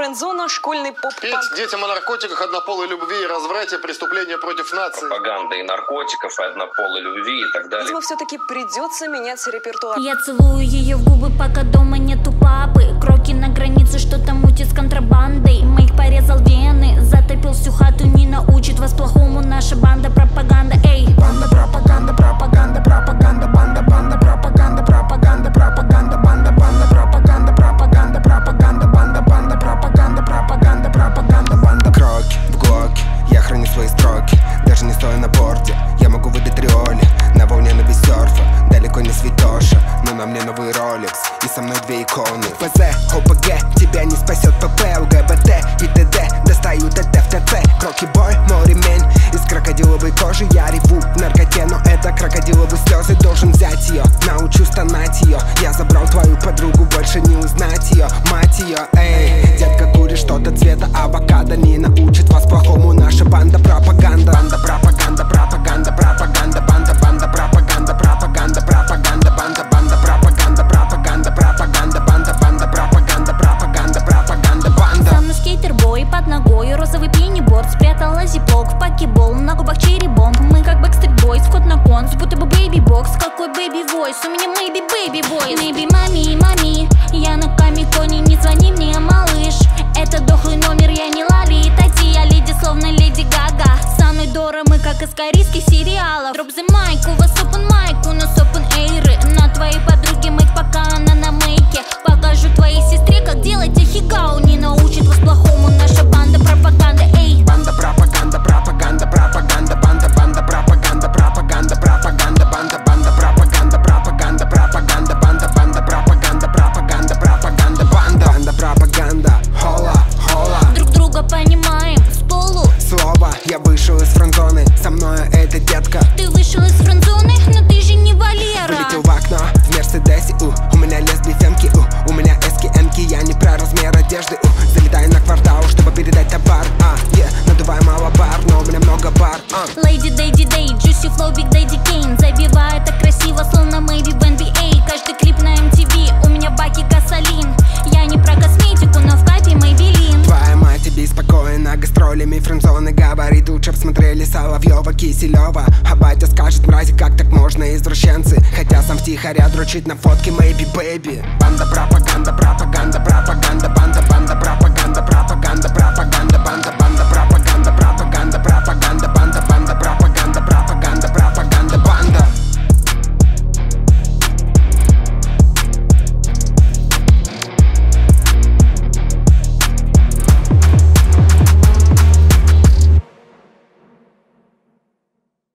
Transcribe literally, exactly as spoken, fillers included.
Френдзона, школьный поп-панк. Петь детям о наркотиках, однополой любви и разврате, преступления против нации. Пропаганда и наркотиков, и однополой любви и так далее. Видимо, все-таки придется менять репертуар. Я целую ее в губы, пока дома нету папы. Кроки на границе, что-то мутит с контрабандой. Мэйк порезал вены, затопил всю хату. Не научит вас плохому наша банда пропаганда. Эй! Банда пропаганда, пропаганда, пропаганда, банда, банда пропаганда, пропаганда, пропаганда, банда, банда пропаганда, пропаганда, пропаганда, банда, банда пропаганда, пропаганда, пропаганда, банда. Кроки в глоке, я храню свои строки, даже не стоя на борде. Я могу выдать риоли, на волне на серфа, далеко не святоша, но на мне новый роликс, и со мной две иконы. ФЗ, ОПГ, тебя не спасет ПП, ЛГБТ и ТД, достаю ТТ в ТЦ. Кроки бой, мой ремень из крокодиловой кожи. Я реву в наркоте, но это крокодиловые слезы. Должен взять ее, научу стонать ее. Я забрал твою подругу, больше не узнать ее. Мать ее, эй, детка курит что-то цвета авокадо. Не научит вас плохому наша банда пропаганда. Банда пропаганда, пропаганда, пропаганда, банда, банда пропаганда, пропаганда, пропаганда, банда, банда пропаганда, пропаганда, пропаганда, банда, банда пропаганда, пропаганда, пропаганда, банда. Со мной скейтербой под ногой, розовый пениборд, спрятала зиплок в покебол, на губах черри-бомб. Мы как Backstreet Boys, вход на конс, будто бы бэйби-бокс. Какой бэйби-войс, у меня maybe baby-boy. Maybe мами, мами, я на камиконе, не звони мне, малыш. Это дохлый номер, я не Лали и Тати, я леди, словно Леди Гага. Со мной Дора, мы как из корейских сериалов. Drop the mic, у вас open mic, у нас open air. На твоей подруге мыть, пока она на мейке. Покажу твоей сестре, как делать ахигау. Не научит вас плохому наша банда пропаганда. Эй! Банда пропаганда, пропаганда, пропаганда, банда, банда пропаганда, пропаганда, пропаганда, банда, банда пропаганда, пропаганда, пропаганда, банда, банда пропаганда, пропаганда, пропаганда, банда, банда пропаганда, хола, хола. Друг друга понимаем с полу. Слово, я вышел из френдзоны, со мною эта детка. Ты вышел из френдзоны, но ты же не Валера. Вылетел в окно в Мерседесе, у, у меня лесби-фемки, у, у меня эски-эмки, я не про размер одежды, у, залетаю на квартал, чтобы передать товар, а, е, yeah, надуваю малобар, но у меня много бар, а. Lady Daddy Day, Juicy Flow, Big Daddy Kane. Забивает так красиво, словно maybe в эн би эй. Каждый клип на эм ти ви, у меня баки Касалин. Я не про косметику, но в капе Maybelline. Твоя мать тебе спокойно, гастролями френдзоны говорит, лучше б смотрели Соловьева, Киселева. А батя скажет, мрази, как так можно, извращенцы. Хотя сам втихаря дрочит на фотке Maybe Baby. Банда пропаганда, пропаганда, пропаганда.